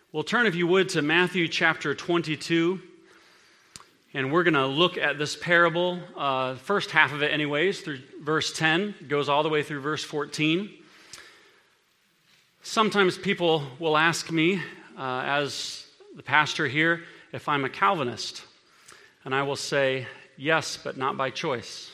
Well, turn, if you would, to Matthew chapter 22, and we're going to look at this parable, first half of it anyways, through verse 10, goes all the way through verse 14. Sometimes people will ask me, as the pastor here, if I'm a Calvinist, and I will say, yes, but not by choice.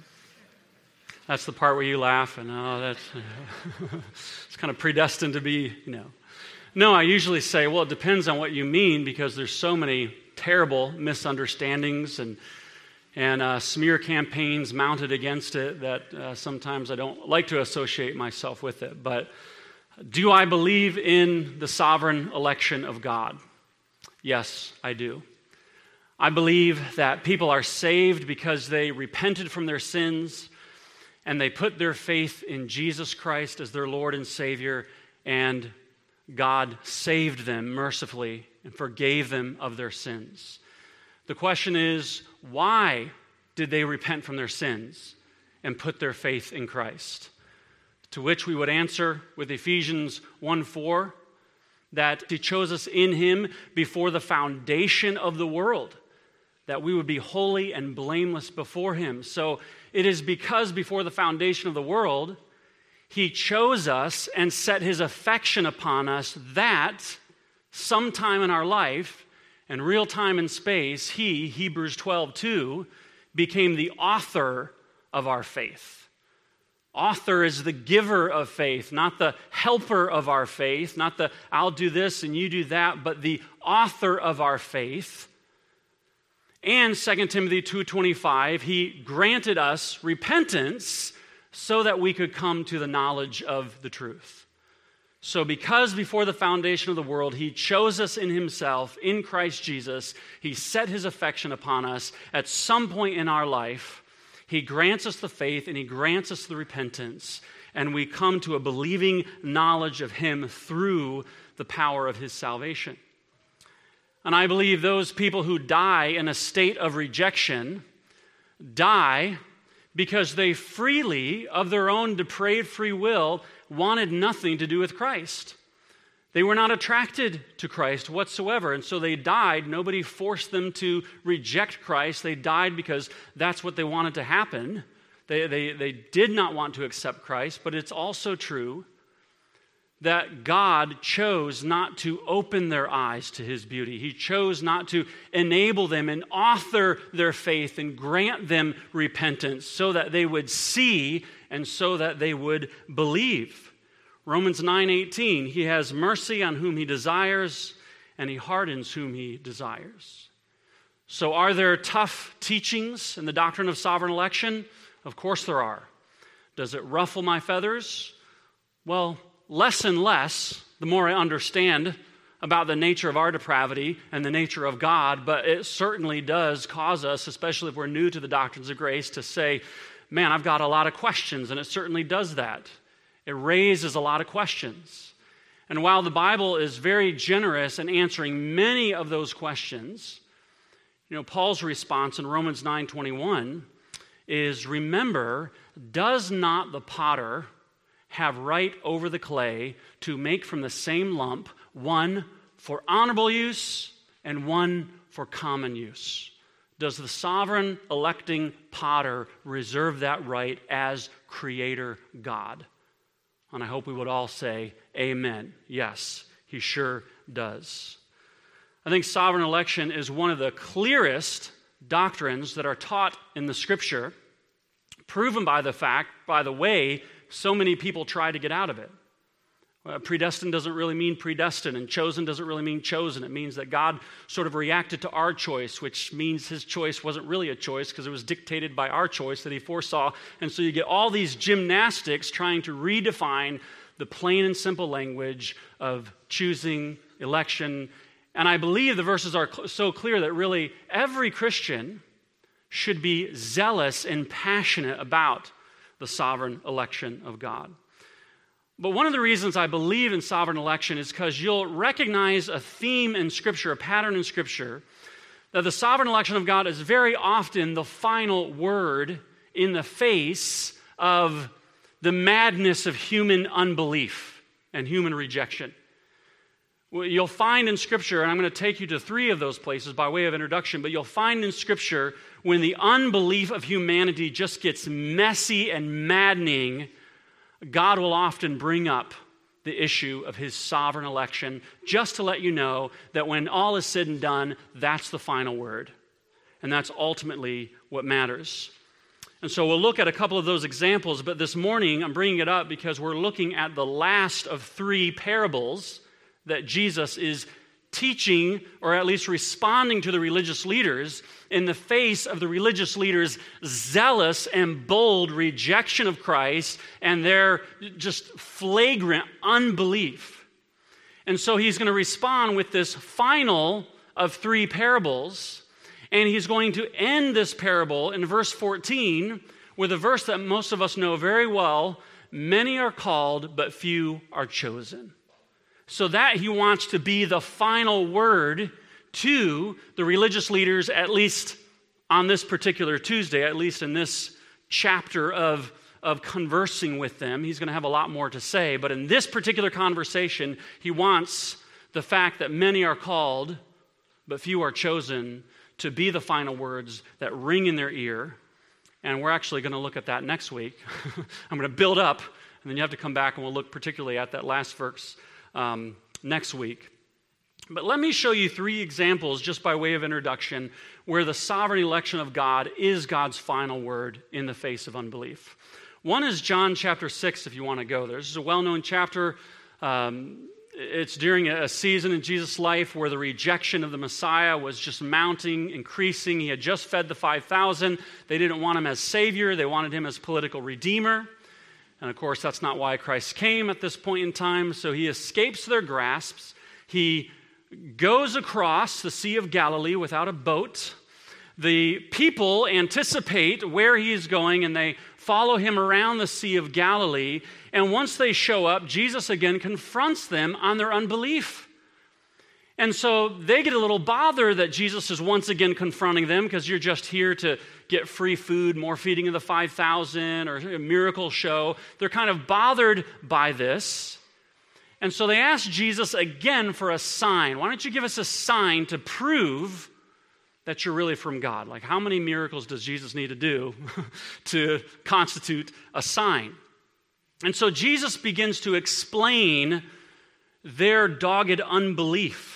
That's the part where you laugh, and that's it's kind of predestined to be, No, I usually say, well, it depends on what you mean, because there's so many terrible misunderstandings and smear campaigns mounted against it that sometimes I don't like to associate myself with it. But do I believe in the sovereign election of God? Yes, I do. I believe that people are saved because they repented from their sins and they put their faith in Jesus Christ as their Lord and Savior, and God saved them mercifully and forgave them of their sins. The question is, why did they repent from their sins and put their faith in Christ? To which we would answer with Ephesians 1:4, that He chose us in Him before the foundation of the world, that we would be holy and blameless before Him. So it is because before the foundation of the world, He chose us and set His affection upon us that sometime in our life, in real time and space, He, Hebrews 12:2, became the author of our faith. Author is the giver of faith, not the helper of our faith, not the I'll do this and you do that, but the author of our faith. And 2 Timothy 2:25, He granted us repentance so that we could come to the knowledge of the truth. So because before the foundation of the world, He chose us in Himself, in Christ Jesus, He set His affection upon us, at some point in our life, He grants us the faith and He grants us the repentance, and we come to a believing knowledge of Him through the power of His salvation. And I believe those people who die in a state of rejection die because they freely, of their own depraved free will, wanted nothing to do with Christ. They were not attracted to Christ whatsoever, and so they died. Nobody forced them to reject Christ. They died because that's what they wanted to happen. They did not want to accept Christ, but it's also true that God chose not to open their eyes to His beauty. He chose not to enable them and author their faith and grant them repentance so that they would see and so that they would believe. Romans 9:18, He has mercy on whom He desires, and He hardens whom He desires. So are there tough teachings in the doctrine of sovereign election? Of course there are. Does it ruffle my feathers? Well, less and less, the more I understand about the nature of our depravity and the nature of God, but it certainly does cause us, especially if we're new to the doctrines of grace, to say, man, I've got a lot of questions, and it certainly does that. It raises a lot of questions. And while the Bible is very generous in answering many of those questions, Paul's response in Romans 9:21 is, remember, does not the potter have right over the clay to make from the same lump one for honorable use and one for common use? Does the sovereign electing potter reserve that right as creator God? And I hope we would all say, amen. Yes, He sure does. I think sovereign election is one of the clearest doctrines that are taught in the Scripture, proven by the way so many people try to get out of it. Predestined doesn't really mean predestined, and chosen doesn't really mean chosen. It means that God sort of reacted to our choice, which means His choice wasn't really a choice because it was dictated by our choice that He foresaw. And so you get all these gymnastics trying to redefine the plain and simple language of choosing, election. And I believe the verses are so clear that really every Christian should be zealous and passionate about the sovereign election of God. But one of the reasons I believe in sovereign election is because you'll recognize a theme in Scripture, a pattern in Scripture, that the sovereign election of God is very often the final word in the face of the madness of human unbelief and human rejection. You'll find in Scripture, and I'm going to take you to 3 of those places by way of introduction, but you'll find in Scripture when the unbelief of humanity just gets messy and maddening, God will often bring up the issue of his sovereign election, just to let you know that when all is said and done, that's the final word. And that's ultimately what matters. And so we'll look at a couple of those examples, but this morning I'm bringing it up because we're looking at the last of 3 parables that Jesus is teaching, or at least responding to the religious leaders in the face of the religious leaders' zealous and bold rejection of Christ and their just flagrant unbelief. And so he's going to respond with this final of 3 parables, and he's going to end this parable in verse 14 with a verse that most of us know very well: many are called, but few are chosen. So that he wants to be the final word to the religious leaders, at least on this particular Tuesday, at least in this chapter of conversing with them. He's going to have a lot more to say, but in this particular conversation, he wants the fact that many are called, but few are chosen, to be the final words that ring in their ear. And we're actually going to look at that next week. I'm going to build up, and then you have to come back and we'll look particularly at that last verse next week. But let me show you 3 examples, just by way of introduction, where the sovereign election of God is God's final word in the face of unbelief. One is John chapter 6, if you want to go there. This is a well-known chapter. It's during a season in Jesus' life where the rejection of the Messiah was just mounting, increasing. He had just fed the 5,000. They didn't want him as Savior. They wanted him as political redeemer. And of course, that's not why Christ came at this point in time. So he escapes their grasps. He goes across the Sea of Galilee without a boat. The people anticipate where he is going, and they follow him around the Sea of Galilee. And once they show up, Jesus again confronts them on their unbelief. And so they get a little bothered that Jesus is once again confronting them, because you're just here to get free food, more feeding of the 5,000, or a miracle show. They're kind of bothered by this. And so they ask Jesus again for a sign. Why don't you give us a sign to prove that you're really from God? Like, how many miracles does Jesus need to do to constitute a sign? And so Jesus begins to explain their dogged unbelief.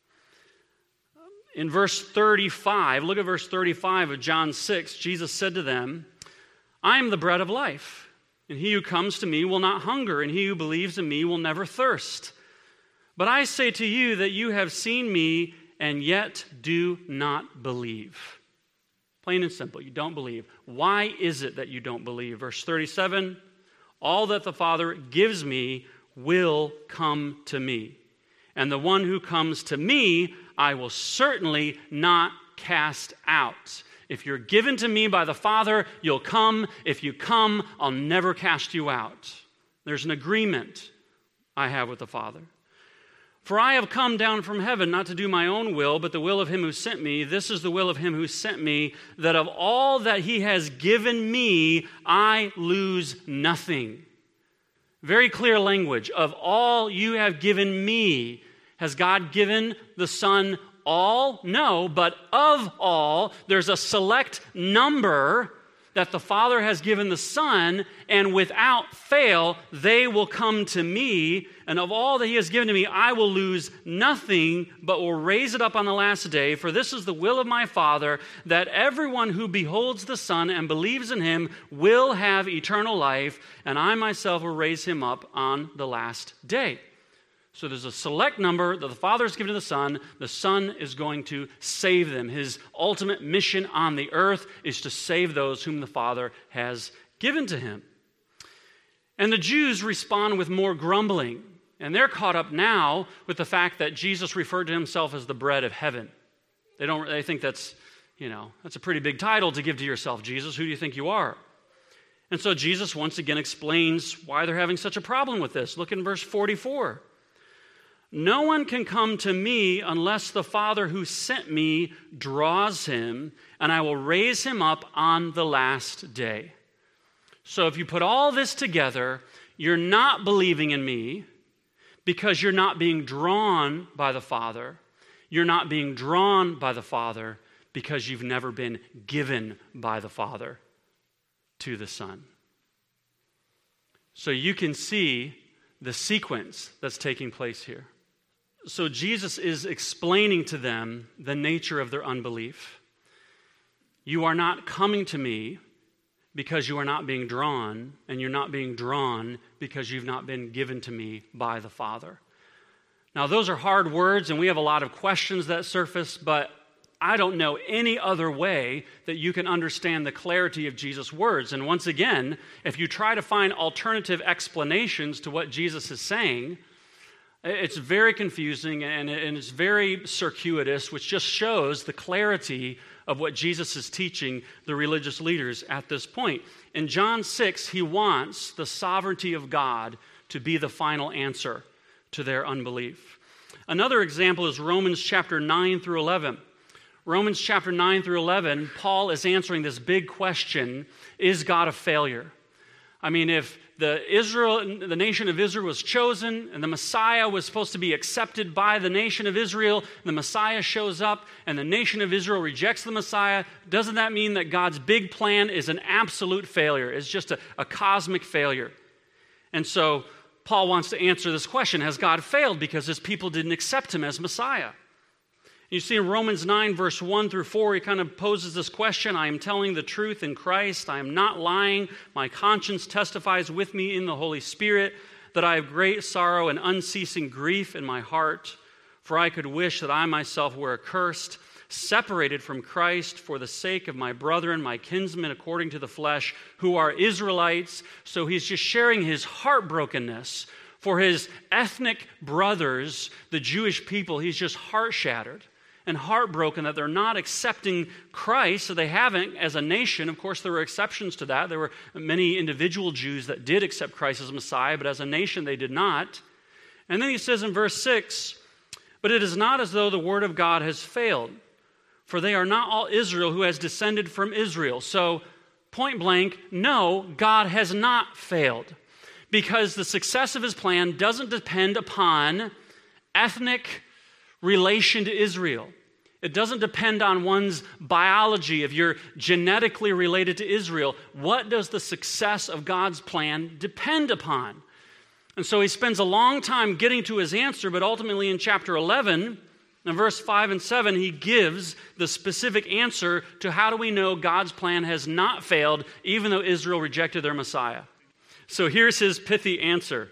In verse 35, look at verse 35 of John 6, Jesus said to them, I am the bread of life, and he who comes to me will not hunger, and he who believes in me will never thirst. But I say to you that you have seen me, and yet do not believe. Plain and simple, you don't believe. Why is it that you don't believe? Verse 37, all that the Father gives me will come to me. And the one who comes to me, I will certainly not cast out. If you're given to me by the Father, you'll come. If you come, I'll never cast you out. There's an agreement I have with the Father. For I have come down from heaven not to do my own will, but the will of him who sent me. This is the will of him who sent me, that of all that he has given me, I lose nothing. Very clear language. Of all you have given me. Has God given the Son all? No, but of all, there's a select number that the Father has given the Son, and without fail, they will come to me. And of all that he has given to me, I will lose nothing, but will raise it up on the last day. For this is the will of my Father, that everyone who beholds the Son and believes in him will have eternal life, and I myself will raise him up on the last day. So there's a select number that the Father has given to the Son. The Son is going to save them. His ultimate mission on the earth is to save those whom the Father has given to him. And the Jews respond with more grumbling. And they're caught up now with the fact that Jesus referred to himself as the bread of heaven. They think that's a pretty big title to give to yourself, Jesus. Who do you think you are? And so Jesus once again explains why they're having such a problem with this. Look in verse 44. No one can come to me unless the Father who sent me draws him, and I will raise him up on the last day. So if you put all this together, you're not believing in me because you're not being drawn by the Father. You're not being drawn by the Father because you've never been given by the Father to the Son. So you can see the sequence that's taking place here. So Jesus is explaining to them the nature of their unbelief. You are not coming to me because you are not being drawn, and you're not being drawn because you've not been given to me by the Father. Now, those are hard words, and we have a lot of questions that surface, but I don't know any other way that you can understand the clarity of Jesus' words. And once again, if you try to find alternative explanations to what Jesus is saying, it's very confusing and it's very circuitous, which just shows the clarity of what Jesus is teaching the religious leaders at this point. In John 6, he wants the sovereignty of God to be the final answer to their unbelief. Another example is Romans chapter 9 through 11. Romans chapter 9 through 11, Paul is answering this big question, is God a failure? I mean, if the nation of Israel was chosen and the Messiah was supposed to be accepted by the nation of Israel, the Messiah shows up and the nation of Israel rejects the Messiah, doesn't that mean that God's big plan is an absolute failure? It's just a cosmic failure. And so Paul wants to answer this question, has God failed because his people didn't accept him as Messiah? You see in Romans 9, verse 1 through 4, he kind of poses this question, I am telling the truth in Christ, I am not lying, my conscience testifies with me in the Holy Spirit that I have great sorrow and unceasing grief in my heart, for I could wish that I myself were accursed, separated from Christ for the sake of my brethren, my kinsmen according to the flesh, who are Israelites. So he's just sharing his heartbrokenness for his ethnic brothers, the Jewish people. He's just heart-shattered and heartbroken that they're not accepting Christ, so they haven't as a nation. Of course, there were exceptions to that. There were many individual Jews that did accept Christ as Messiah, but as a nation they did not. And then he says in verse 6, but it is not as though the word of God has failed, for they are not all Israel who has descended from Israel. So, point blank, no, God has not failed, because the success of his plan doesn't depend upon ethnic relation to Israel. It doesn't depend on one's biology, if you're genetically related to Israel. What does the success of God's plan depend upon? And so he spends a long time getting to his answer, but ultimately in chapter 11, in verse 5 and 7, he gives the specific answer to how do we know God's plan has not failed, even though Israel rejected their Messiah. So here's his pithy answer,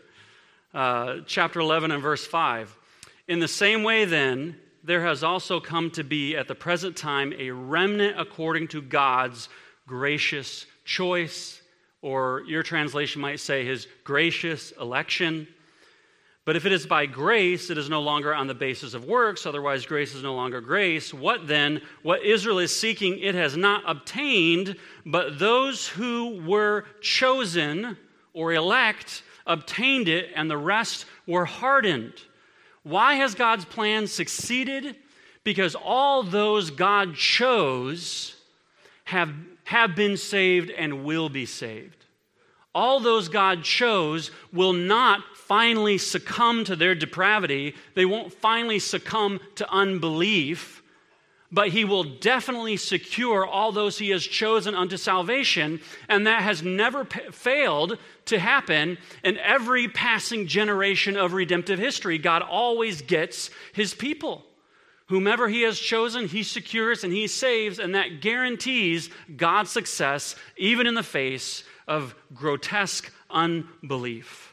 chapter 11 and verse 5. In the same way, then, there has also come to be at the present time a remnant according to God's gracious choice, or your translation might say his gracious election. But if it is by grace, it is no longer on the basis of works, otherwise grace is no longer grace. What then? What Israel is seeking, it has not obtained, but those who were chosen or elect obtained it, and the rest were hardened. Why has God's plan succeeded? Because all those God chose have been saved and will be saved. All those God chose will not finally succumb to their depravity. They won't finally succumb to unbelief, but he will definitely secure all those he has chosen unto salvation, and that has never failed to happen in every passing generation of redemptive history. God always gets his people. Whomever he has chosen, he secures and he saves, and that guarantees God's success even in the face of grotesque unbelief.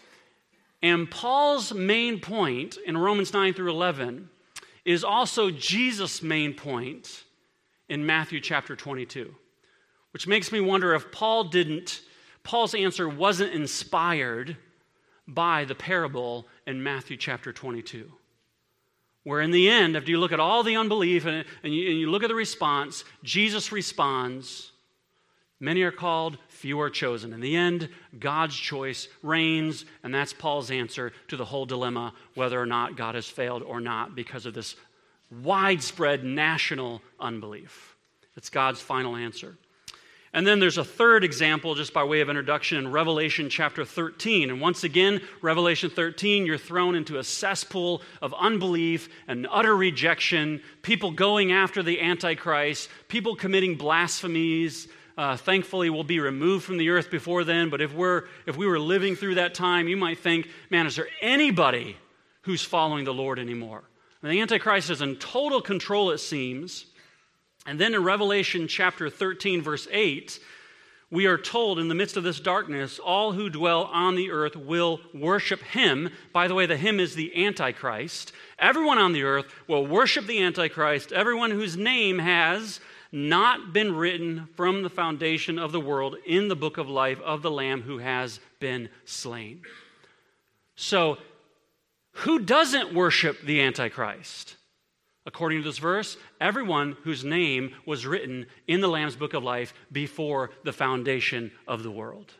And Paul's main point in Romans 9 through 11 is also Jesus' main point in Matthew chapter 22, which makes me wonder if Paul's answer wasn't inspired by the parable in Matthew chapter 22, where in the end, after you look at all the unbelief and you look at the response, Jesus responds, many are called, few are chosen. In the end, God's choice reigns, and that's Paul's answer to the whole dilemma, whether or not God has failed or not, because of this widespread national unbelief. It's God's final answer. And then there's a third example, just by way of introduction, in Revelation chapter 13. And once again, Revelation 13, you're thrown into a cesspool of unbelief and utter rejection, people going after the Antichrist, people committing blasphemies. Thankfully, we'll be removed from the earth before then. But if we were living through that time, you might think, man, is there anybody who's following the Lord anymore? And the Antichrist is in total control, it seems. And then in Revelation chapter 13, verse 8, we are told in the midst of this darkness, all who dwell on the earth will worship him. By the way, the him is the Antichrist. Everyone on the earth will worship the Antichrist, everyone whose name has not been written from the foundation of the world in the book of life of the Lamb who has been slain. So, who doesn't worship the Antichrist? According to this verse, everyone whose name was written in the Lamb's book of life before the foundation of the world.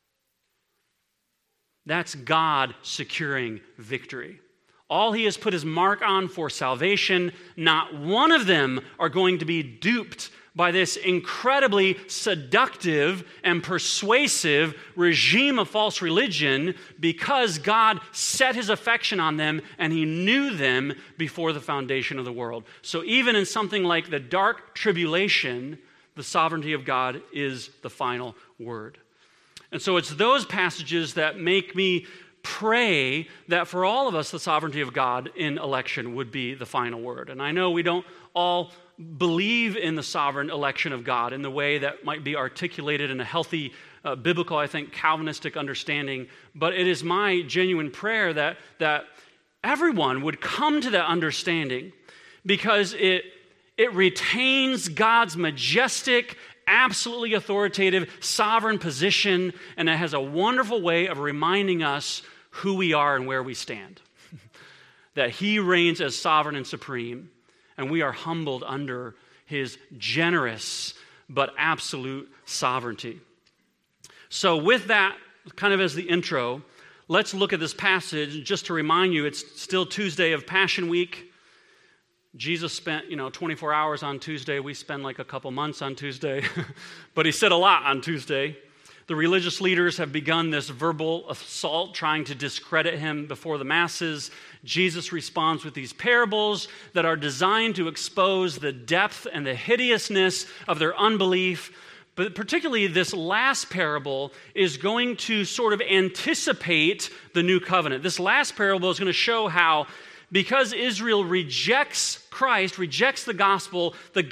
That's God securing victory. All he has put his mark on for salvation, not one of them are going to be duped by this incredibly seductive and persuasive regime of false religion, because God set his affection on them and he knew them before the foundation of the world. So even in something like the dark tribulation, the sovereignty of God is the final word. And so it's those passages that make me pray that for all of us, the sovereignty of God in election would be the final word. And I know we don't all believe in the sovereign election of God in the way that might be articulated in a healthy, biblical, I think, Calvinistic understanding. But it is my genuine prayer that everyone would come to that understanding, because it retains God's majestic, absolutely authoritative, sovereign position, and it has a wonderful way of reminding us who we are and where we stand. That he reigns as sovereign and supreme, and we are humbled under his generous but absolute sovereignty. So with that kind of as the intro, let's look at this passage just to remind you it's still Tuesday of Passion Week. Jesus spent, 24 hours on Tuesday. We spend like a couple months on Tuesday. But he said a lot on Tuesday. The religious leaders have begun this verbal assault, trying to discredit him before the masses. Jesus responds with these parables that are designed to expose the depth and the hideousness of their unbelief. But particularly this last parable is going to sort of anticipate the new covenant. This last parable is going to show how, because Israel rejects Christ, rejects the gospel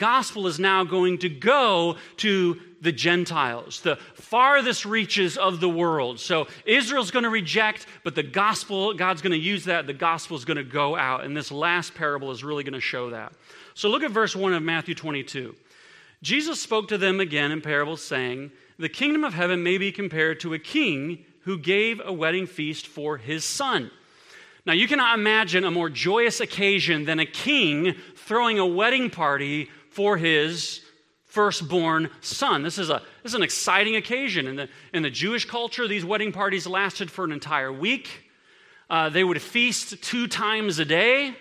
is now going to go to the Gentiles, the farthest reaches of the world. So Israel's going to reject, but the gospel, God's going to use that. The gospel is going to go out. And this last parable is really going to show that. So look at verse 1 of Matthew 22. Jesus spoke to them again in parables, saying, "The kingdom of heaven may be compared to a king who gave a wedding feast for his son." Now, you cannot imagine a more joyous occasion than a king throwing a wedding party for his firstborn son. This is an exciting occasion. In the Jewish culture, these wedding parties lasted for an entire week. They would feast 2 times a day.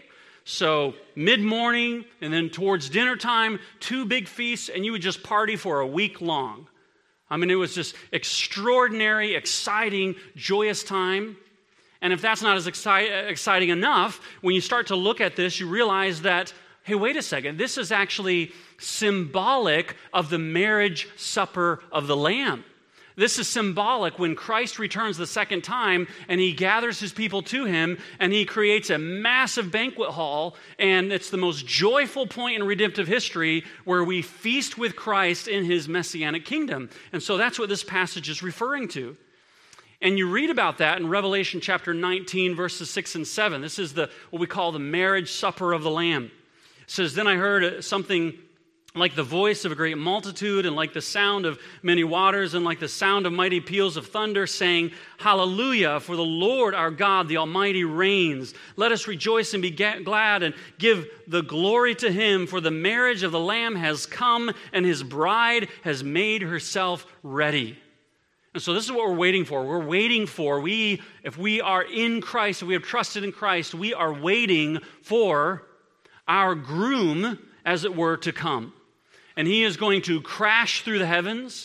So mid-morning and then towards dinner time, 2 big feasts, and you would just party for a week long. I mean, it was just extraordinary, exciting, joyous time. And if that's not as exciting enough, when you start to look at this, you realize that, hey, wait a second, this is actually symbolic of the marriage supper of the Lamb. This is symbolic when Christ returns the second time and he gathers his people to him and he creates a massive banquet hall, and it's the most joyful point in redemptive history where we feast with Christ in his messianic kingdom. And so that's what this passage is referring to. And you read about that in Revelation chapter 19, verses 6 and 7. This is what we call the marriage supper of the Lamb. It says, "Then I heard something like the voice of a great multitude, and like the sound of many waters, and like the sound of mighty peals of thunder, saying, Hallelujah, for the Lord our God, the Almighty reigns. Let us rejoice and be glad and give the glory to him, for the marriage of the Lamb has come, and his bride has made herself ready." And so this is what we're waiting for. We're waiting for, if we are in Christ, if we have trusted in Christ, we are waiting for our groom, as it were, to come. And he is going to crash through the heavens.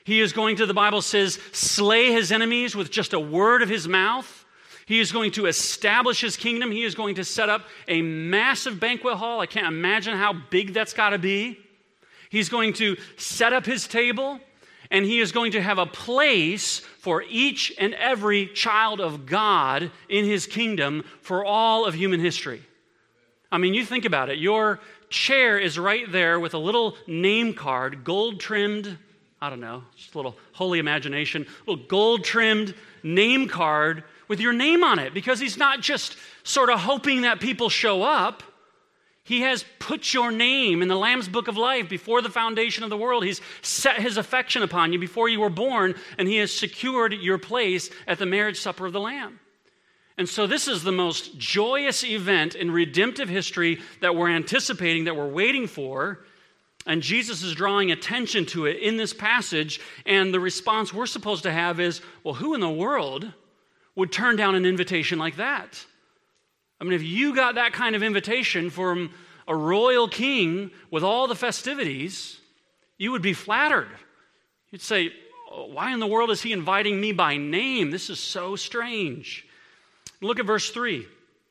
He is going to, the Bible says, slay his enemies with just a word of his mouth. He is going to establish his kingdom. He is going to set up a massive banquet hall. I can't imagine how big that's got to be. He's going to set up his table, and he is going to have a place for each and every child of God in his kingdom for all of human history. I mean, you think about it. Your chair is right there with a little name card, gold-trimmed, I don't know, just a little holy imagination, a little gold-trimmed name card with your name on it, because he's not just sort of hoping that people show up. He has put your name in the Lamb's Book of Life before the foundation of the world. He's set his affection upon you before you were born, and he has secured your place at the marriage supper of the Lamb. And so this is the most joyous event in redemptive history that we're anticipating, that we're waiting for. And Jesus is drawing attention to it in this passage. And the response we're supposed to have is, well, who in the world would turn down an invitation like that? I mean, if you got that kind of invitation from a royal king with all the festivities, you would be flattered. You'd say, why in the world is he inviting me by name? This is so strange. Look at verse 3.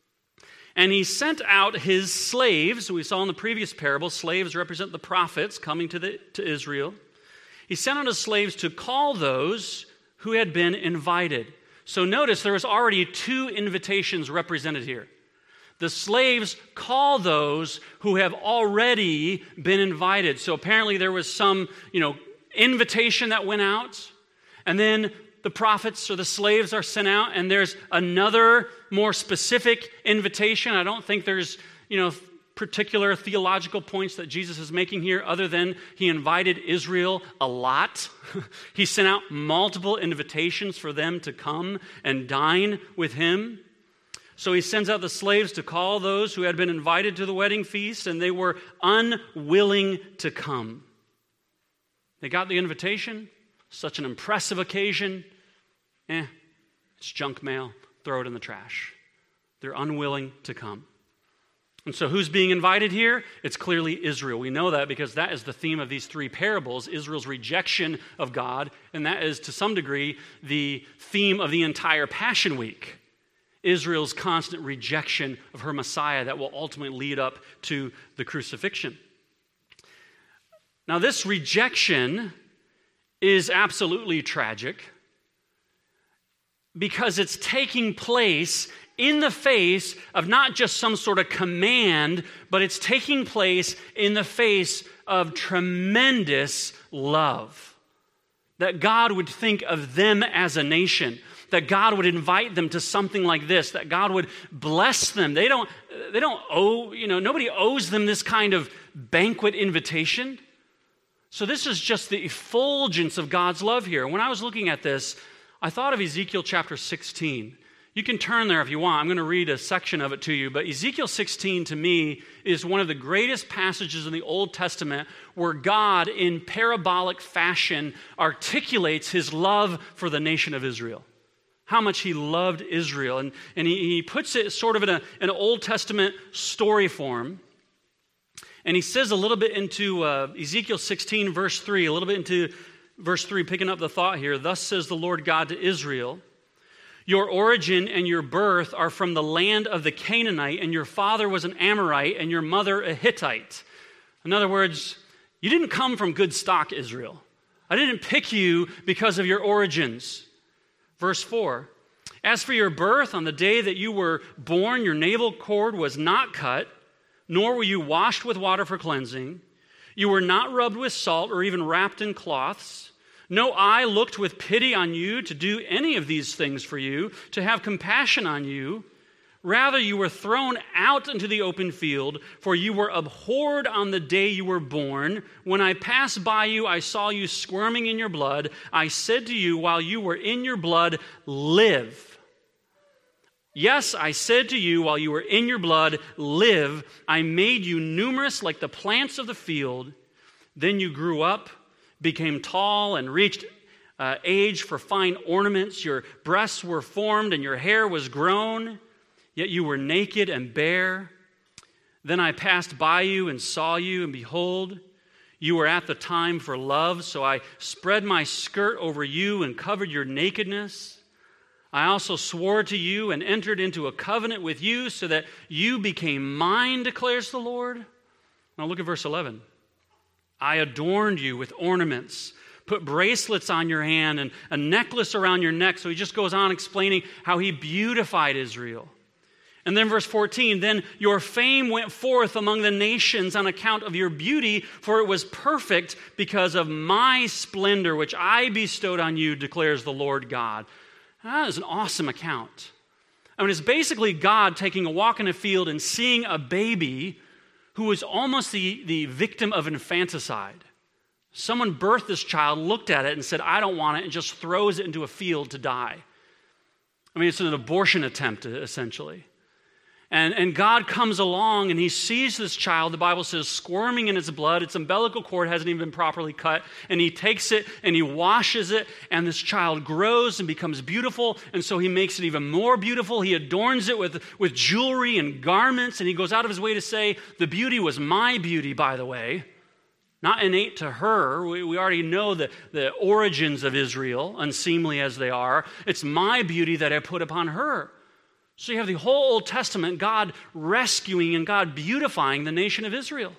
And he sent out his slaves. We saw in the previous parable, slaves represent the prophets coming to Israel. He sent out his slaves to call those who had been invited. So notice there was already two invitations represented here. The slaves call those who have already been invited. So apparently there was some, invitation that went out, and then the prophets or the slaves are sent out, and there's another more specific invitation. I don't think there's, particular theological points that Jesus is making here other than he invited Israel a lot. He sent out multiple invitations for them to come and dine with him. So he sends out the slaves to call those who had been invited to the wedding feast, and they were unwilling to come. They got the invitation, such an impressive occasion. It's junk mail, throw it in the trash. They're unwilling to come. And so who's being invited here? It's clearly Israel. We know that because that is the theme of these three parables, Israel's rejection of God, and that is to some degree the theme of the entire Passion Week. Israel's constant rejection of her Messiah that will ultimately lead up to the crucifixion. Now, this rejection is absolutely tragic because it's taking place in the face of not just some sort of command, but it's taking place in the face of tremendous love. That God would think of them as a nation, that God would invite them to something like this, that God would bless them. They don't owe, nobody owes them this kind of banquet invitation. So this is just the effulgence of God's love here. When I was looking at this, I thought of Ezekiel chapter 16. You can turn there if you want. I'm going to read a section of it to you. But Ezekiel 16, to me, is one of the greatest passages in the Old Testament where God, in parabolic fashion, articulates his love for the nation of Israel. How much he loved Israel. And he puts it sort of in an Old Testament story form. And he says a little bit into Ezekiel 16, verse 3, a little bit into verse 3, picking up the thought here. Thus says the Lord God to Israel, your origin and your birth are from the land of the Canaanite, and your father was an Amorite, and your mother a Hittite. In other words, you didn't come from good stock, Israel. I didn't pick you because of your origins. Verse 4, as for your birth, on the day that you were born, your navel cord was not cut, nor were you washed with water for cleansing. You were not rubbed with salt or even wrapped in cloths. No eye looked with pity on you to do any of these things for you, to have compassion on you. Rather, you were thrown out into the open field, for you were abhorred on the day you were born. When I passed by you, I saw you squirming in your blood. I said to you, while you were in your blood, live. Yes, I said to you, while you were in your blood, live. I made you numerous like the plants of the field. Then you grew up, became tall, and reached age for fine ornaments. Your breasts were formed, and your hair was grown. Yet you were naked and bare. Then I passed by you and saw you, and behold, You were at the time for love, so I spread my skirt over you and covered your nakedness. I also swore to you and entered into a covenant with you so that you became mine, declares the Lord. Now look at verse 11. I adorned you with ornaments, put bracelets on your hand and a necklace around your neck. So he just goes on explaining how he beautified Israel. And then verse 14, then your fame went forth among the nations on account of your beauty, for it was perfect because of my splendor, which I bestowed on you, declares the Lord God. That is an awesome account. I mean, it's basically God taking a walk in a field and seeing a baby who was almost the victim of infanticide. Someone birthed this child, looked at it and said, I don't want it, and just throws it into a field to die. I mean, it's an abortion attempt, essentially. And God comes along and he sees this child, the Bible says, squirming in its blood. Its umbilical cord hasn't even been properly cut. And he takes it and he washes it. And this child grows and becomes beautiful. And so he makes it even more beautiful. He adorns it with jewelry and garments. And he goes out of his way to say, the beauty was my beauty, by the way. Not innate to her. We already know the origins of Israel, unseemly as they are. It's my beauty that I put upon her. So you have the whole Old Testament, God rescuing and God beautifying the nation of Israel.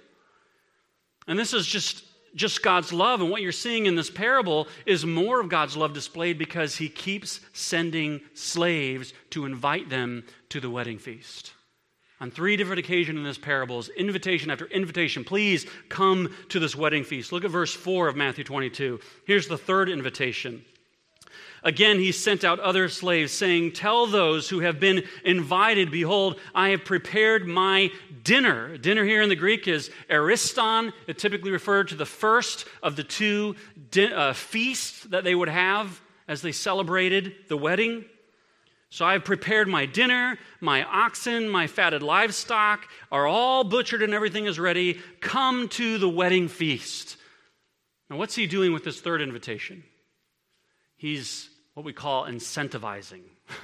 And this is just God's love. And what you're seeing in this parable is more of God's love displayed because he keeps sending slaves to invite them to the wedding feast. On 3 different occasions in this parable is invitation after invitation. Please come to this wedding feast. Look at verse 4 of Matthew 22. Here's the third invitation. Again, he sent out other slaves, saying, tell those who have been invited, behold, I have prepared my dinner. Dinner here in the Greek is ariston. It typically referred to the first of the 2 feasts that they would have as they celebrated the wedding. So I have prepared my dinner, my oxen, my fatted livestock are all butchered and everything is ready. Come to the wedding feast. Now, what's he doing with this third invitation? He's what we call incentivizing.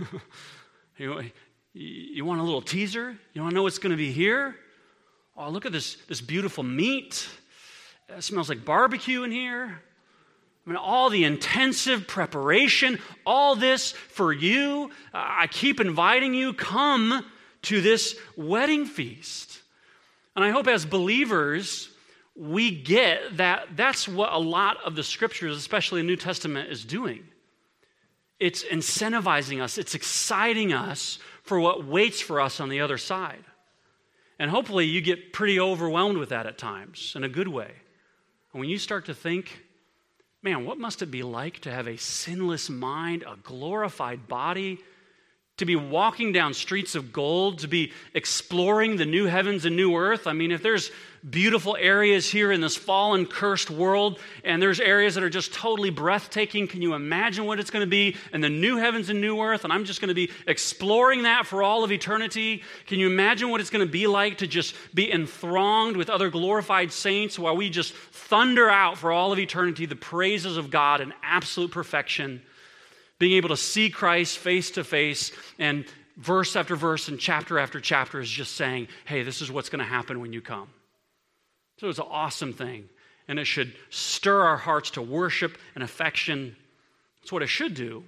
You want a little teaser? You want to know what's going to be here? Oh, look at this beautiful meat. It smells like barbecue in here. I mean, all the intensive preparation, all this for you. I keep inviting you, come to this wedding feast. And I hope as believers, we get that that's what a lot of the scriptures, especially the New Testament, is doing. It's incentivizing us. It's exciting us for what waits for us on the other side. And hopefully you get pretty overwhelmed with that at times in a good way. And when you start to think, man, what must it be like to have a sinless mind, a glorified body, to be walking down streets of gold, to be exploring the new heavens and new earth? I mean, if there's beautiful areas here in this fallen, cursed world, and there's areas that are just totally breathtaking, can you imagine what it's going to be in the new heavens and new earth? And I'm just going to be exploring that for all of eternity. Can you imagine what it's going to be like to just be enthronged with other glorified saints while we just thunder out for all of eternity the praises of God in absolute perfection? Being able to see Christ face to face, and verse after verse and chapter after chapter is just saying, hey, this is what's going to happen when you come. So it's an awesome thing, and it should stir our hearts to worship and affection. That's what it should do.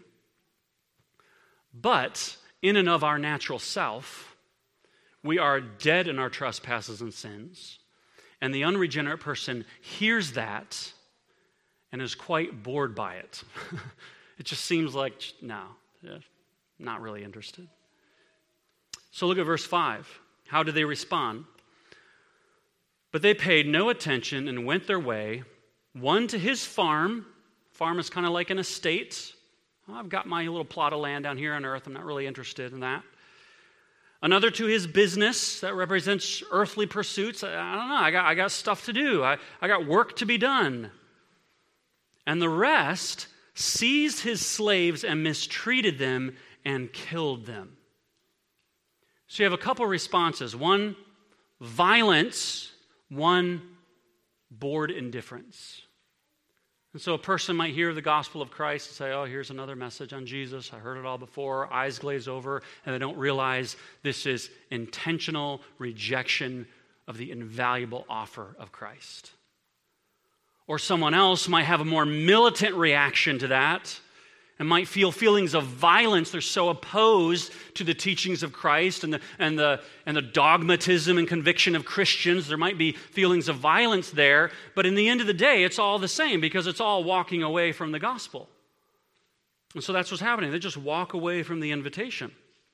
But in and of our natural self, we are dead in our trespasses and sins, and the unregenerate person hears that and is quite bored by it. It just seems like, no, not really interested. So look at verse 5. How did they respond? But they paid no attention and went their way, one to his farm. Farm is kind of like an estate. I've got my little plot of land down here on earth. I'm not really interested in that. Another to his business. That represents earthly pursuits. I don't know. I got stuff to do. I got work to be done. And the rest seized his slaves and mistreated them and killed them. So you have a couple responses. One, violence. One, bored indifference. And so a person might hear the gospel of Christ and say, oh, here's another message on Jesus. I heard it all before. Eyes glaze over, and they don't realize this is intentional rejection of the invaluable offer of Christ. or someone else might have a more militant reaction to that and might feel feelings of violence. They're so opposed to the teachings of Christ and the dogmatism and conviction of Christians. There might be feelings of violence there, but in the end of the day, it's all the same because it's all walking away from the gospel. And so that's what's happening. They just walk away from the invitation.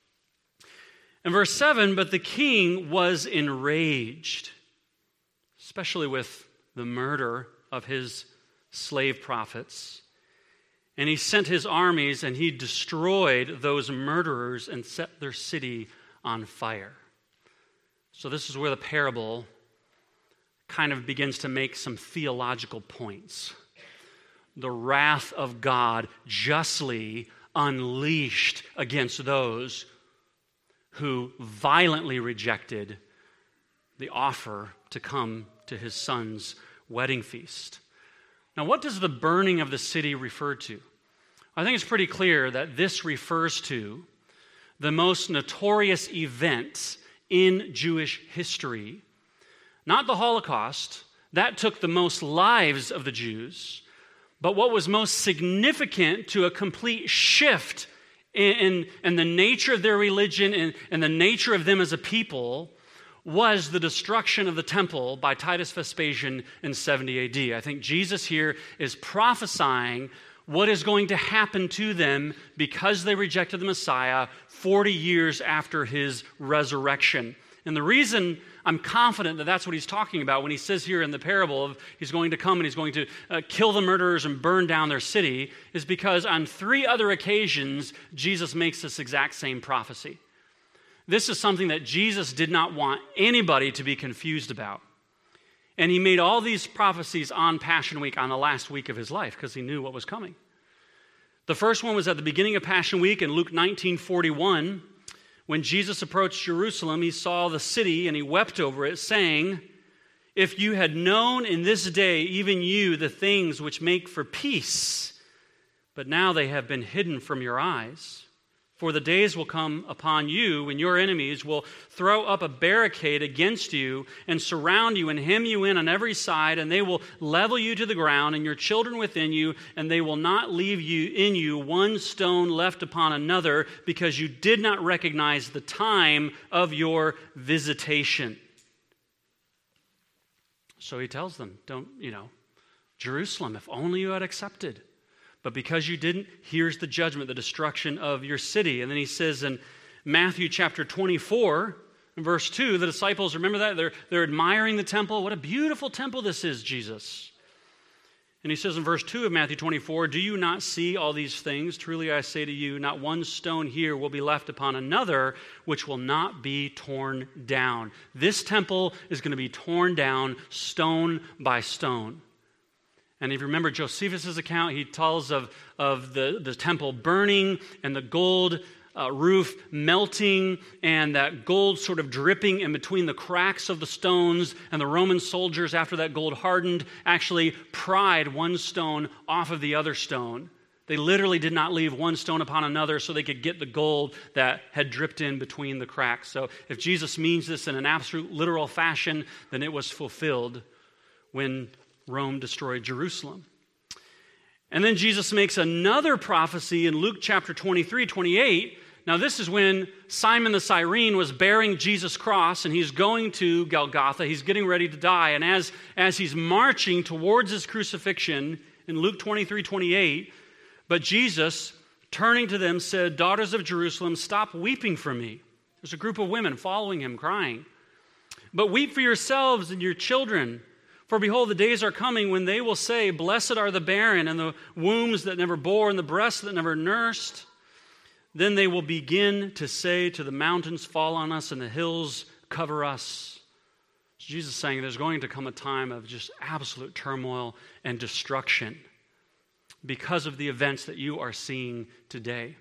In verse 7, but the king was enraged, especially with the murder of his slave prophets. And he sent his armies and he destroyed those murderers and set their city on fire. So this is where the parable kind of begins to make some theological points. The wrath of God justly unleashed against those who violently rejected the offer to come to his son's wedding feast. Now, what does the burning of the city refer to? I think it's pretty clear that this refers to the most notorious event in Jewish history, not the Holocaust. That took the most lives of the Jews. But what was most significant to a complete shift in the nature of their religion and the nature of them as a people was the destruction of the temple by Titus Vespasian in 70 AD. I think Jesus here is prophesying what is going to happen to them because they rejected the Messiah 40 years after his resurrection. And the reason I'm confident that that's what he's talking about when he says here in the parable of he's going to come and he's going to kill the murderers and burn down their city is because on 3 other occasions, Jesus makes this exact same prophecy. This is something that Jesus did not want anybody to be confused about. And he made all these prophecies on Passion Week, on the last week of his life, because he knew what was coming. The first one was at the beginning of Passion Week in Luke 19:41. When Jesus approached Jerusalem, he saw the city and he wept over it, saying, "If you had known in this day, even you, the things which make for peace, but now they have been hidden from your eyes. For the days will come upon you when your enemies will throw up a barricade against you and surround you and hem you in on every side, and they will level you to the ground and your children within you, and they will not leave you in you one stone left upon another, because you did not recognize the time of your visitation." So he tells them, Jerusalem, if only you had accepted. But because you didn't, here's the judgment, the destruction of your city. And then he says in Matthew chapter 24, in verse 2, the disciples, remember that? They're admiring the temple. What a beautiful temple this is, Jesus. And he says in verse 2 of Matthew 24, "Do you not see all these things? Truly I say to you, not one stone here will be left upon another, which will not be torn down." This temple is going to be torn down stone by stone. And if you remember Josephus' account, he tells of the temple burning and the gold roof melting and that gold sort of dripping in between the cracks of the stones. And the Roman soldiers, after that gold hardened, actually pried one stone off of the other stone. They literally did not leave one stone upon another so they could get the gold that had dripped in between the cracks. So if Jesus means this in an absolute literal fashion, then it was fulfilled when Rome destroyed Jerusalem. And then Jesus makes another prophecy in Luke chapter 23:28. Now this is when Simon the Cyrene was bearing Jesus' cross and he's going to Golgotha. He's getting ready to die. And as he's marching towards his crucifixion in Luke 23:28, but Jesus, turning to them, said, "Daughters of Jerusalem, stop weeping for me." There's a group of women following him, crying. "But weep for yourselves and your children. For behold, the days are coming when they will say, 'Blessed are the barren and the wombs that never bore and the breasts that never nursed.' Then they will begin to say to the mountains, 'Fall on us,' and the hills, 'Cover us.'" So Jesus is saying there's going to come a time of just absolute turmoil and destruction because of the events that you are seeing today.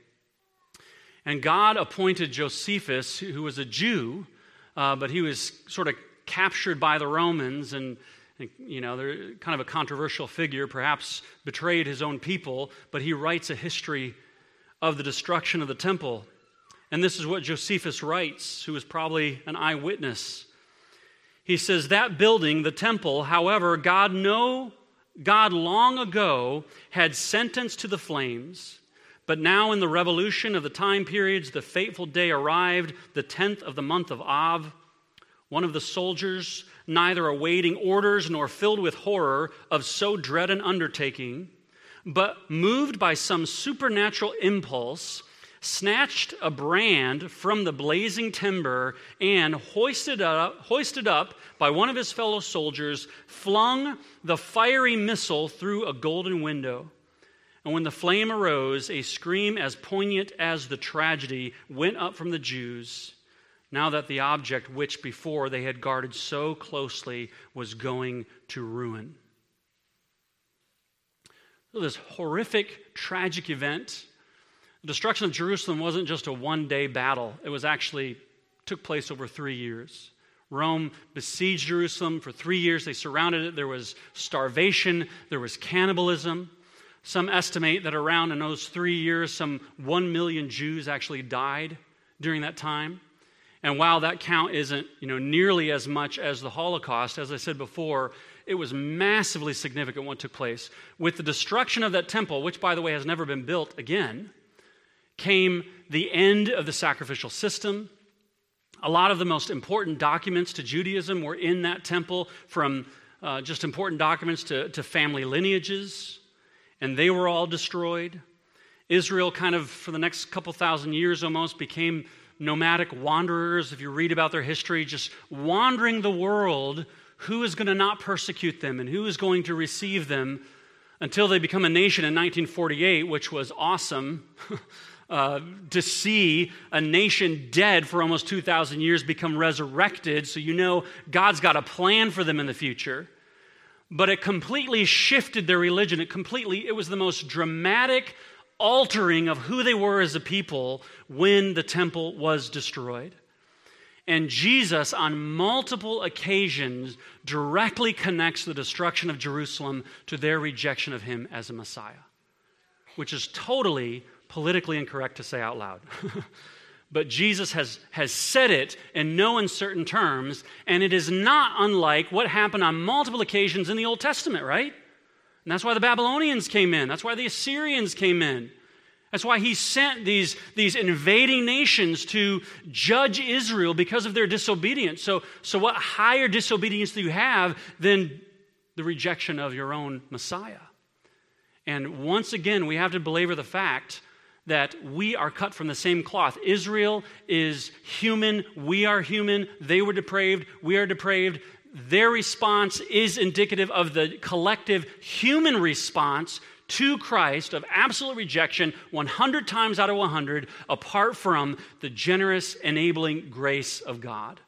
And God appointed Josephus, who was a Jew, but he was sort of captured by the Romans and they're kind of a controversial figure, perhaps betrayed his own people, but he writes a history of the destruction of the temple. And this is what Josephus writes, who was probably an eyewitness. He says, "That building, the temple, however, God God long ago had sentenced to the flames, but now in the revolution of the time periods, the fateful day arrived, the 10th of the month of Av. One of the soldiers, neither awaiting orders nor filled with horror of so dread an undertaking, but moved by some supernatural impulse, snatched a brand from the blazing timber and, hoisted up by one of his fellow soldiers, flung the fiery missile through a golden window. And when the flame arose, a scream as poignant as the tragedy went up from the Jews, now that the object which before they had guarded so closely was going to ruin. So this horrific, tragic event, the destruction of Jerusalem, wasn't just a one-day battle. It was actually took place over 3 years. Rome besieged Jerusalem for 3 years. They surrounded it. There was starvation. There was cannibalism. Some estimate that around in those 3 years, some 1 million Jews actually died during that time. And while that count isn't, nearly as much as the Holocaust, as I said before, it was massively significant what took place. With the destruction of that temple, which, by the way, has never been built again, came the end of the sacrificial system. A lot of the most important documents to Judaism were in that temple, from just important documents to family lineages, and they were all destroyed. Israel kind of, for the next couple thousand years almost, became nomadic wanderers. If you read about their history, just wandering the world, who is going to not persecute them and who is going to receive them, until they become a nation in 1948, which was awesome. To see a nation dead for almost 2,000 years become resurrected, so God's got a plan for them in the future. But it completely shifted their religion. It was the most dramatic altering of who they were as a people when the temple was destroyed. And Jesus, on multiple occasions, directly connects the destruction of Jerusalem to their rejection of him as a Messiah, which is totally politically incorrect to say out loud. But Jesus has said it in no uncertain terms, and it is not unlike what happened on multiple occasions in the Old Testament, right? And that's why the Babylonians came in. That's why the Assyrians came in. That's why he sent these invading nations to judge Israel because of their disobedience. So what higher disobedience do you have than the rejection of your own Messiah? And once again, we have to belabor the fact that we are cut from the same cloth. Israel is human. We are human. They were depraved. We are depraved. Their response is indicative of the collective human response to Christ of absolute rejection 100 times out of 100, apart from the generous, enabling grace of God.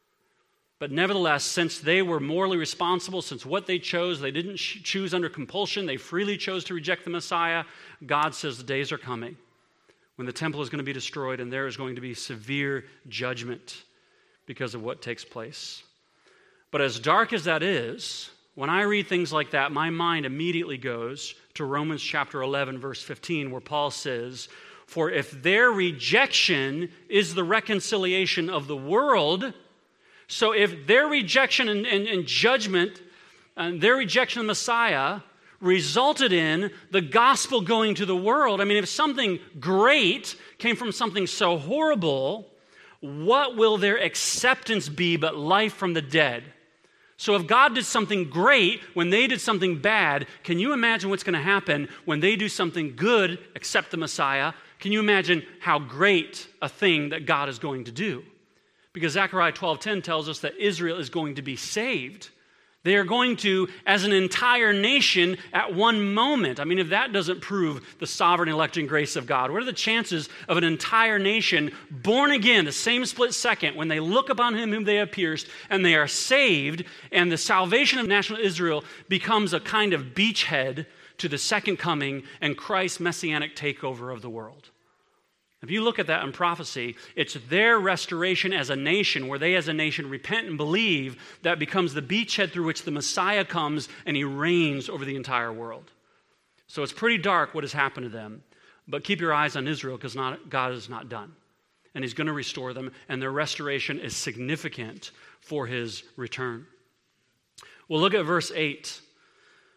But nevertheless, since they were morally responsible, since what they chose, they didn't choose under compulsion, they freely chose to reject the Messiah, God says the days are coming when the temple is going to be destroyed and there is going to be severe judgment because of what takes place. But as dark as that is, when I read things like that, my mind immediately goes to Romans chapter 11, verse 15, where Paul says, "For if their rejection is the reconciliation of the world," so if their rejection and judgment and their rejection of the Messiah resulted in the gospel going to the world, if something great came from something so horrible, what will their acceptance be but life from the dead? So if God did something great when they did something bad, can you imagine what's going to happen when they do something good, accept the Messiah? Can you imagine how great a thing that God is going to do? Because Zechariah 12:10 tells us that Israel is going to be saved. They are going to, as an entire nation, at one moment. If that doesn't prove the sovereign electing grace of God, what are the chances of an entire nation born again, the same split second, when they look upon him whom they have pierced, and they are saved, and the salvation of national Israel becomes a kind of beachhead to the second coming and Christ's messianic takeover of the world? If you look at that in prophecy, it's their restoration as a nation, where they as a nation repent and believe, that becomes the beachhead through which the Messiah comes and he reigns over the entire world. So it's pretty dark what has happened to them, but keep your eyes on Israel, because God is not done. And he's going to restore them, and their restoration is significant for his return. We'll look at verse 8.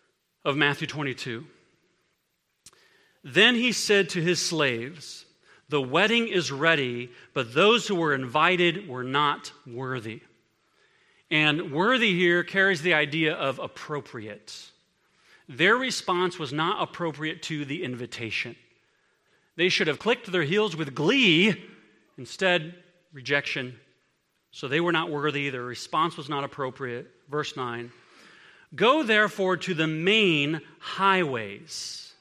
of Matthew 22. Then he said to his slaves, "The wedding is ready, but those who were invited were not worthy." And worthy here carries the idea of appropriate. Their response was not appropriate to the invitation. They should have clicked their heels with glee. Instead, rejection. So they were not worthy. Their response was not appropriate. Verse 9. "Go therefore to the main highways."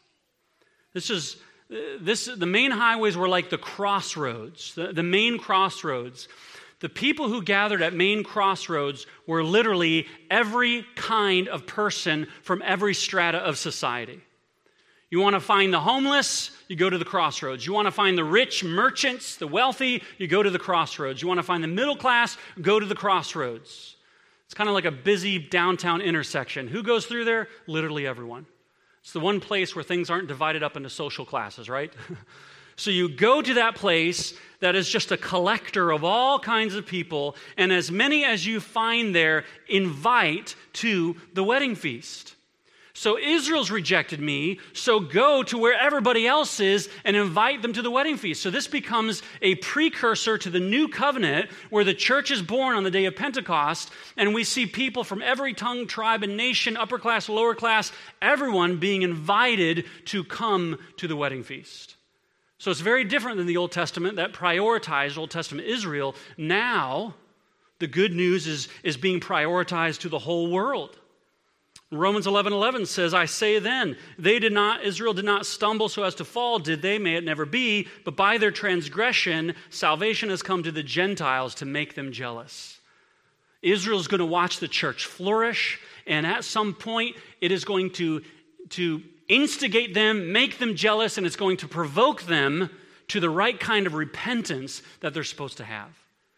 The main highways were like the crossroads, the main crossroads. The people who gathered at main crossroads were literally every kind of person from every strata of society. You want to find the homeless, you go to the crossroads. You want to find the rich merchants, the wealthy, you go to the crossroads. You want to find the middle class, go to the crossroads. It's kind of like a busy downtown intersection. Who goes through there? Literally everyone. It's the one place where things aren't divided up into social classes, right? So you go to that place that is just a collector of all kinds of people, and as many as you find there, invite to the wedding feast. So Israel's rejected me, so go to where everybody else is and invite them to the wedding feast. So this becomes a precursor to the new covenant where the church is born on the day of Pentecost, and we see people from every tongue, tribe, and nation, upper class, lower class, everyone being invited to come to the wedding feast. So it's very different than the Old Testament that prioritized Old Testament Israel. Now, the good news is being prioritized to the whole world. Romans 11:11 says, "I say then, Israel did not stumble so as to fall, did they? May it never be. But by their transgression, salvation has come to the Gentiles to make them jealous." Israel's going to watch the church flourish, and at some point, it is going to instigate them, make them jealous, and it's going to provoke them to the right kind of repentance that they're supposed to have.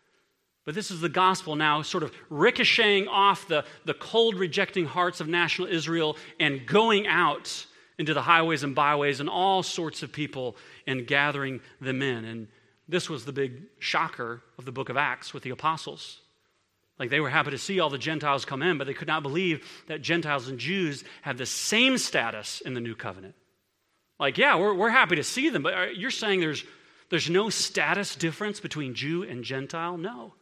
But this is the gospel now sort of ricocheting off the cold, rejecting hearts of national Israel and going out into the highways and byways and all sorts of people and gathering them in. And this was the big shocker of the book of Acts with the apostles. Like, they were happy to see all the Gentiles come in, but they could not believe that Gentiles and Jews have the same status in the new covenant. Like, yeah, we're happy to see them, but you're saying there's no status difference between Jew and Gentile? No.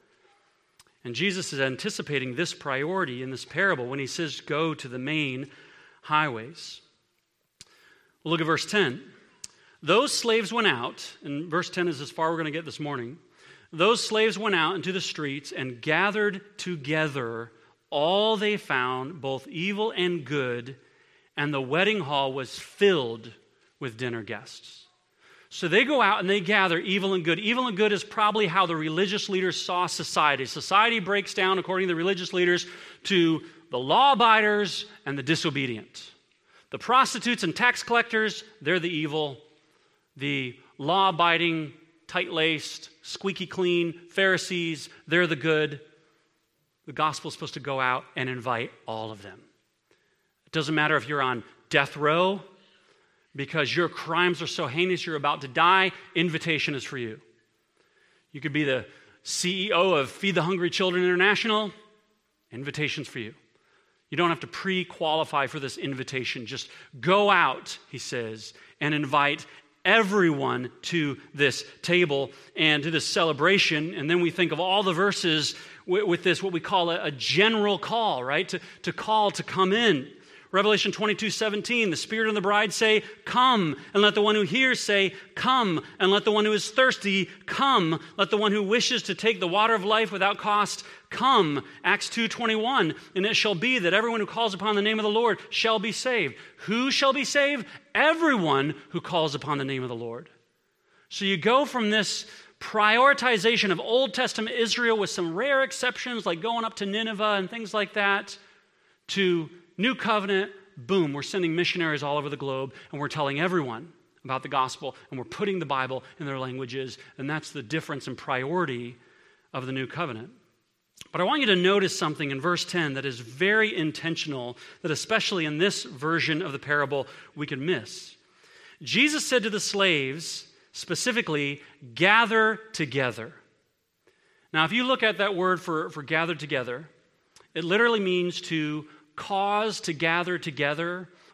And Jesus is anticipating this priority in this parable when he says, "Go to the main highways." Well, look at verse 10. "Those slaves went out," and verse 10 is as far we're going to get this morning. "Those slaves went out into the streets and gathered together all they found, both evil and good, and the wedding hall was filled with dinner guests." So they go out and they gather evil and good. Evil and good is probably how the religious leaders saw society. Society breaks down, according to the religious leaders, to the law-abiders and the disobedient. The prostitutes and tax collectors, they're the evil. The law-abiding, tight-laced, squeaky clean Pharisees, they're the good. The gospel is supposed to go out and invite all of them. It doesn't matter if you're on death row because your crimes are so heinous you're about to die, invitation is for you. You could be the CEO of Feed the Hungry Children International, invitation's for you. You don't have to pre-qualify for this invitation. Just go out, he says, and invite everyone to this table and to this celebration. And then we think of all the verses with this, what we call a general call, right? To call to come in. Revelation 22:17, "The Spirit and the bride say, 'Come,' and let the one who hears say, 'Come,' and let the one who is thirsty come. Let the one who wishes to take the water of life without cost come." Acts 2:21, "And it shall be that everyone who calls upon the name of the Lord shall be saved." Who shall be saved? Everyone who calls upon the name of the Lord. So you go from this prioritization of Old Testament Israel with some rare exceptions like going up to Nineveh and things like that, to New Covenant, boom, we're sending missionaries all over the globe, and we're telling everyone about the gospel, and we're putting the Bible in their languages, and that's the difference in priority of the New Covenant. But I want you to notice something in verse 10 that is very intentional, that especially in this version of the parable, we could miss. Jesus said to the slaves, specifically, "Gather together." Now, if you look at that word for gather together, it literally means to cause to gather together,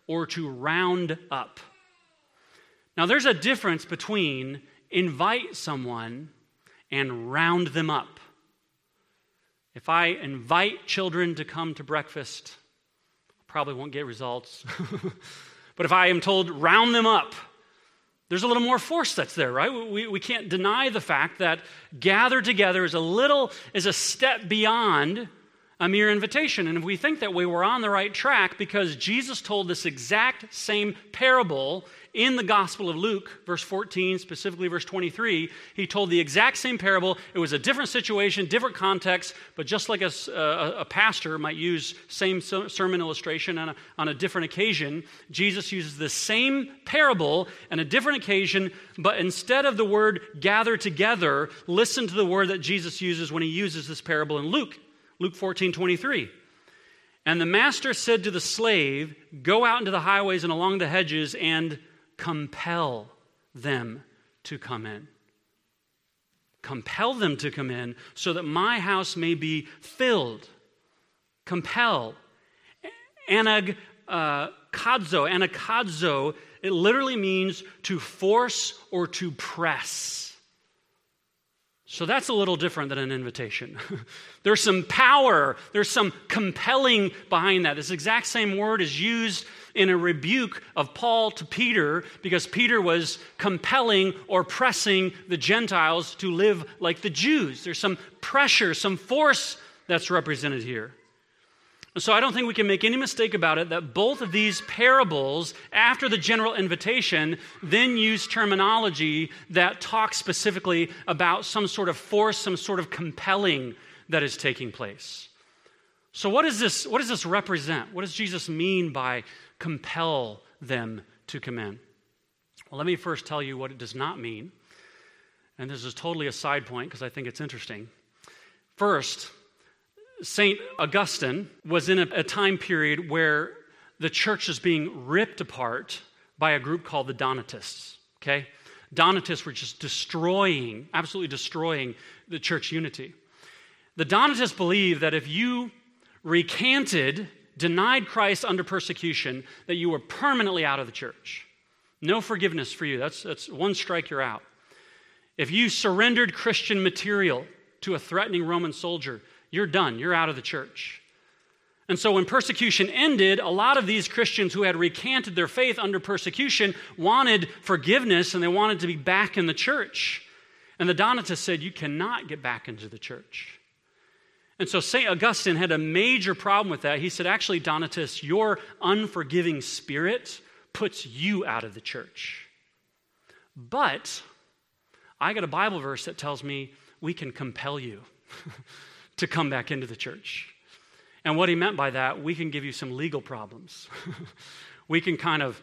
or to round up. Now, there's a difference between invite someone and round them up. If I invite children to come to breakfast, I probably won't get results. But if I am told, round them up, there's a little more force that's there, right? We can't deny the fact that gather together is a step beyond a mere invitation. And if we think that way, we're on the right track, because Jesus told this exact same parable in the Gospel of Luke, verse 14, specifically verse 23. He told the exact same parable. It was a different situation, different context, but just like a pastor might use same sermon illustration on a different occasion, Jesus uses the same parable on a different occasion, but instead of the word gather together, listen to the word that Jesus uses when he uses this parable in Luke 14:23. And the master said to the slave, go out into the highways and along the hedges and compel them to come in. Compel them to come in so that my house may be filled. Compel. Anakadzo, it literally means to force or to press. So that's a little different than an invitation. There's some power, there's some compelling behind that. This exact same word is used in a rebuke of Paul to Peter, because Peter was compelling or pressing the Gentiles to live like the Jews. There's some pressure, some force that's represented here. So I don't think we can make any mistake about it that both of these parables, after the general invitation, then use terminology that talks specifically about some sort of force, some sort of compelling that is taking place. So what does this represent? What does Jesus mean by compel them to come in? Well, let me first tell you what it does not mean. And this is totally a side point because I think it's interesting. First, St. Augustine was in a time period where the church is being ripped apart by a group called the Donatists, okay? Donatists were just absolutely destroying the church unity. The Donatists believed that if you denied Christ under persecution, that you were permanently out of the church. No forgiveness for you. That's one strike, you're out. If you surrendered Christian material to a threatening Roman soldier, you're done. You're out of the church. And so when persecution ended, a lot of these Christians who had recanted their faith under persecution wanted forgiveness, and they wanted to be back in the church. And the Donatists said, you cannot get back into the church. And so St. Augustine had a major problem with that. He said, actually, Donatists, your unforgiving spirit puts you out of the church. But I got a Bible verse that tells me we can compel you to come back into the church. And what he meant by that, we can give you some legal problems. We can kind of,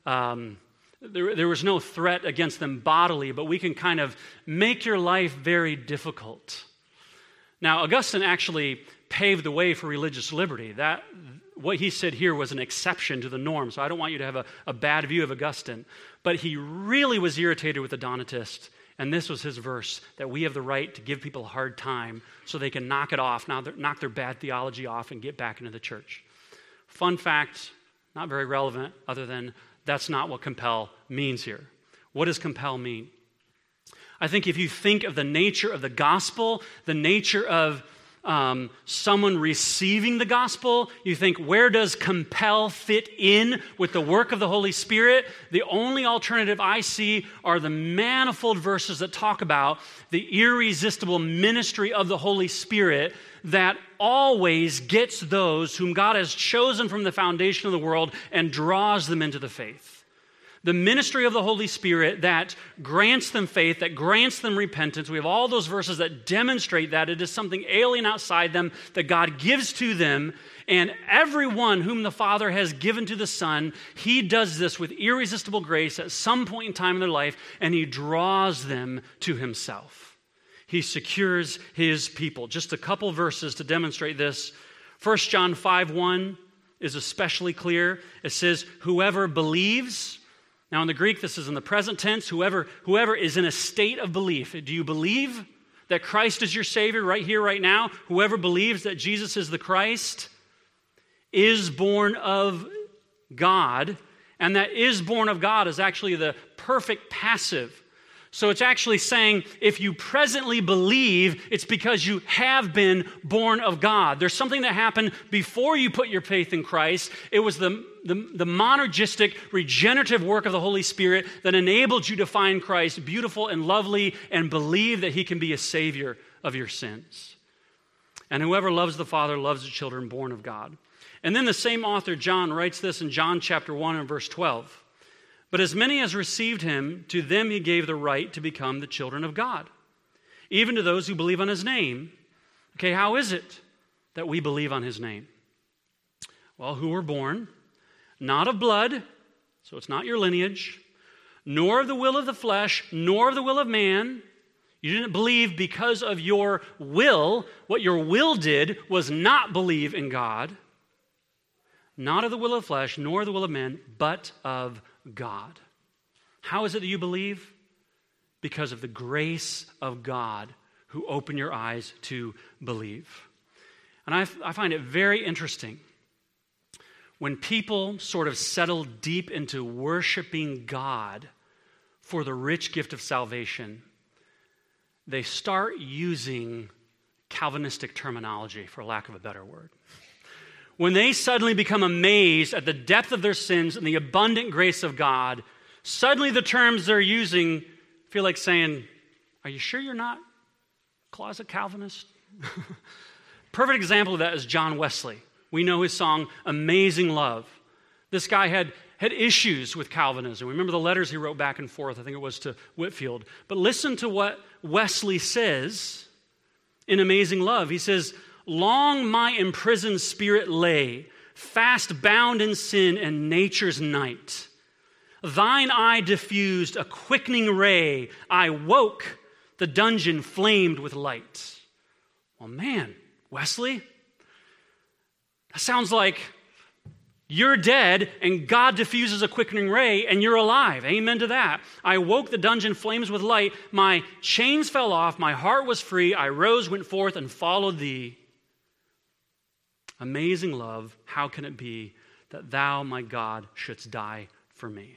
there was no threat against them bodily, but we can kind of make your life very difficult. Now, Augustine actually paved the way for religious liberty. What he said here was an exception to the norm, so I don't want you to have a bad view of Augustine. But he really was irritated with the Donatists. And this was his verse, that we have the right to give people a hard time so they can knock it off, knock their bad theology off and get back into the church. Fun fact, not very relevant, other than that's not what compel means here. What does compel mean? I think if you think of the nature of the gospel, the nature of someone receiving the gospel, you think, where does compel fit in with the work of the Holy Spirit? The only alternative I see are the manifold verses that talk about the irresistible ministry of the Holy Spirit that always gets those whom God has chosen from the foundation of the world and draws them into the faith. The ministry of the Holy Spirit that grants them faith, that grants them repentance. We have all those verses that demonstrate that it is something alien outside them that God gives to them. And everyone whom the Father has given to the Son, he does this with irresistible grace at some point in time in their life, and he draws them to himself. He secures his people. Just a couple verses to demonstrate this. 1 John 5:1 is especially clear. It says, whoever believes. Now, in the Greek, this is in the present tense. Whoever is in a state of belief. Do you believe that Christ is your Savior right here, right now? Whoever believes that Jesus is the Christ is born of God, and that is born of God is actually the perfect passive. So it's actually saying if you presently believe, it's because you have been born of God. There's something that happened before you put your faith in Christ. It was the monergistic, regenerative work of the Holy Spirit that enabled you to find Christ beautiful and lovely and believe that he can be a savior of your sins. And whoever loves the Father loves the children born of God. And then the same author, John, writes this in John chapter 1 and verse 12. But as many as received him, to them he gave the right to become the children of God, even to those who believe on his name. Okay, how is it that we believe on his name? Well, who were born, not of blood, so it's not your lineage, nor of the will of the flesh, nor of the will of man. You didn't believe because of your will. What your will did was not believe in God. Not of the will of the flesh, nor of the will of men, but of God. How is it that you believe? Because of the grace of God who opened your eyes to believe. And I find it very interesting when people sort of settle deep into worshiping God for the rich gift of salvation, they start using Calvinistic terminology, for lack of a better word. When they suddenly become amazed at the depth of their sins and the abundant grace of God, suddenly the terms they're using feel like saying, are you sure you're not a closet Calvinist? Perfect example of that is John Wesley. We know his song, Amazing Love. This guy had issues with Calvinism. Remember the letters he wrote back and forth, I think it was to Whitefield. But listen to what Wesley says in Amazing Love. He says, long my imprisoned spirit lay, fast bound in sin and nature's night. Thine eye diffused a quickening ray. I woke, the dungeon flamed with light. Well, man, Wesley, that sounds like you're dead and God diffuses a quickening ray and you're alive. Amen to that. I woke, the dungeon flames with light. My chains fell off. My heart was free. I rose, went forth, and followed thee. Amazing love, how can it be that thou, my God, shouldst die for me?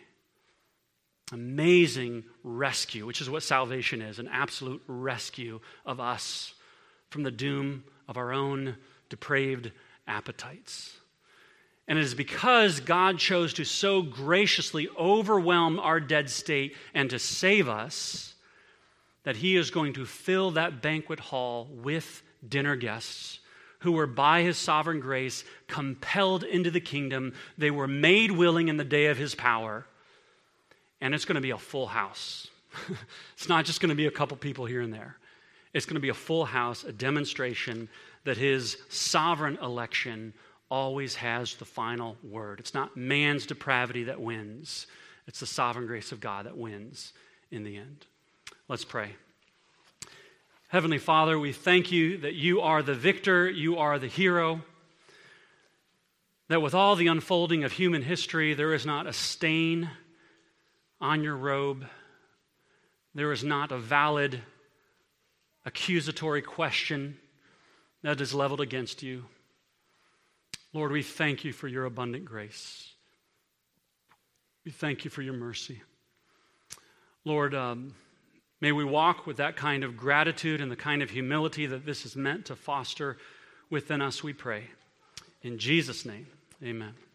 Amazing rescue, which is what salvation is, an absolute rescue of us from the doom of our own depraved appetites. And it is because God chose to so graciously overwhelm our dead state and to save us that he is going to fill that banquet hall with dinner guests who were by his sovereign grace compelled into the kingdom. They were made willing in the day of his power. And it's going to be a full house. It's not just going to be a couple people here and there. It's going to be a full house, a demonstration that his sovereign election always has the final word. It's not man's depravity that wins. It's the sovereign grace of God that wins in the end. Let's pray. Heavenly Father, we thank you that you are the victor, you are the hero, that with all the unfolding of human history, there is not a stain on your robe. There is not a valid accusatory question that is leveled against you. Lord, we thank you for your abundant grace. We thank you for your mercy. Lord, may we walk with that kind of gratitude and the kind of humility that this is meant to foster within us, we pray. In Jesus' name, amen.